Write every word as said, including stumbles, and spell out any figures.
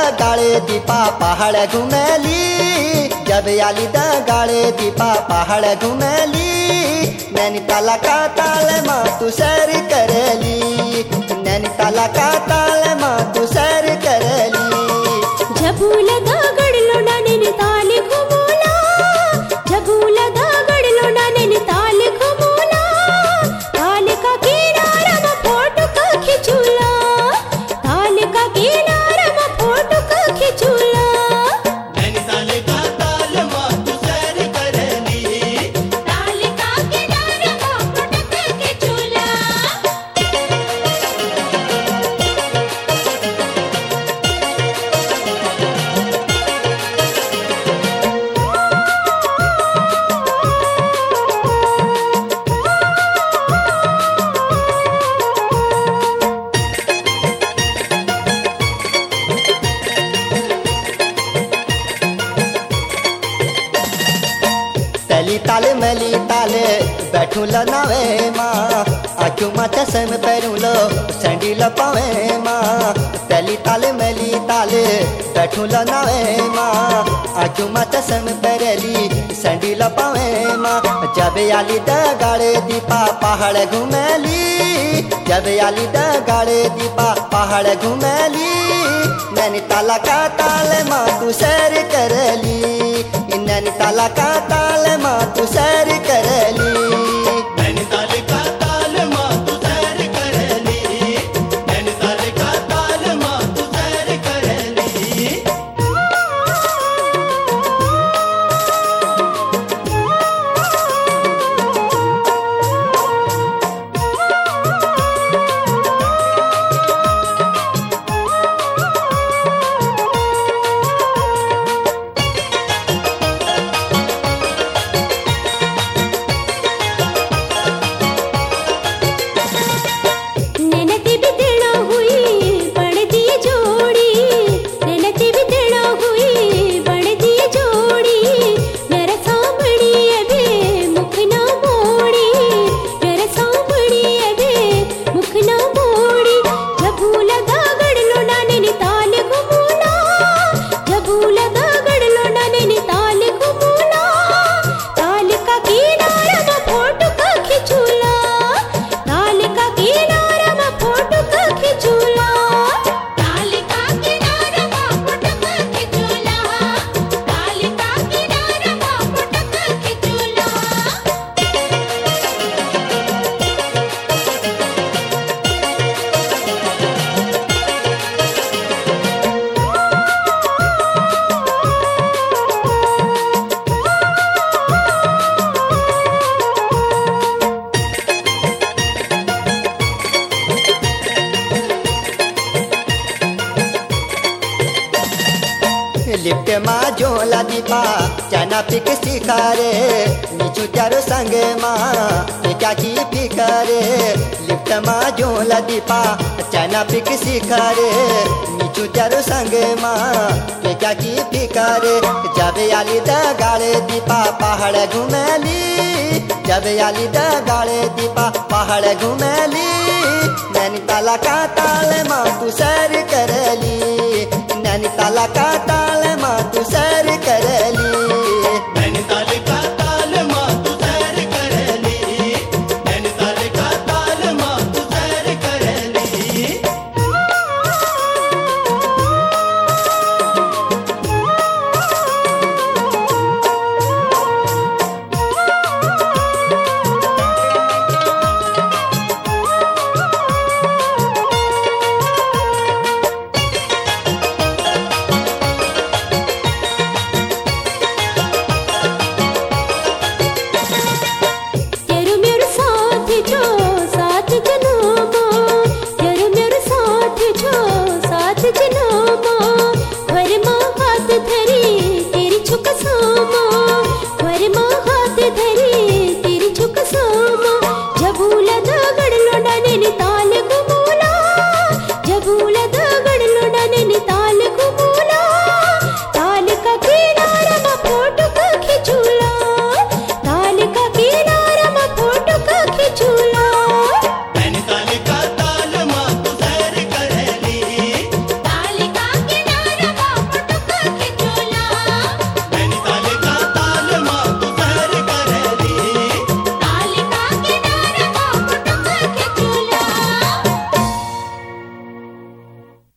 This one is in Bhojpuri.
गाड़े दीपा पहाड़ घुमेली, जब आली द गाड़े दीपा पहाड़ घुमेली। नैनीताल का ताल माँ तू सैर करेली, नैनीताल का ताल माँ तू सैर करेली। झबूला दा गड़लो ना नैनीताल घुमोला, झबूला दा गड़लो ना नैनीताल घुमोला। ताल का किनारा में फोटो का खिचूला, ताल का किनारा में फोटो का खिचूला। नैनीताल का ताल माँ तू सैर करेली, ताल का किनारा में फोटो का खिचूला। तली ताल मली ताल बैठू नावे माँ, आँखों में चश्म पैरू लो सैंडल पावे माँ। तली ताल मली ताल बैठू नावे माँ, आँखों में चश्म पैरेली सैंडल पावे माँ। जब आली द गाड़े दीपा पहाड़ घुमेली, जब आली द गाड़े दीपा पहाड़ घुमेली। नैनीताल का ताल माँ तू सैर करेली, नैनीताल का ताल माँ तू सैर करेली। नैनीताल का ताल माँ तू सैर करेली, नैनीताल का ताल माँ तू सैर करेली। नैनती भी तेरा हुई बढ़ती जोड़ी, नैनती भी तेरा हुई बढ़ती जोड़ी। मेरे सामने अबे मुख ना मोड़ी, मेरे सामने अबे मुख ना मोड़ी। झबूला दा गड़लो ना नैनीताल घुमोला, झबूला दा गड़लो ना नैनीताल घुमोला। ताल का किनारा में फोटो का खिचूला, ताल का किनारा में फोटो का खिचूला। ताल का किनारा में फोटो का खिचूला, ताल का किनारा में फोटो का खिचूला। लिफ्ट माँ जोला दीपा चना पिक सिखारे, नीचू चारो संग माँ क्या की फिकारे। लिफ्ट माँ जोला दीपा चना पिक सिखारे, नीचू चारो संग माँ क्या की फिकारे। जब आली द गाड़े दीपा पहाड़ घुमेली, जब आली द गाड़े दीपा पहाड़ घुमेली। नैनीताल का ताल माँ तू सैर करेली, नैनीताल का ताल माँ तू सैर